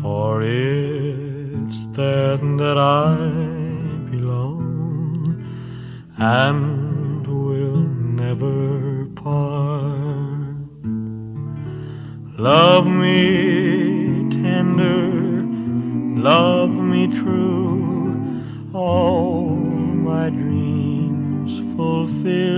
for it's there that I belong and will never part. Love me tender, love me true, all my dreams fulfill.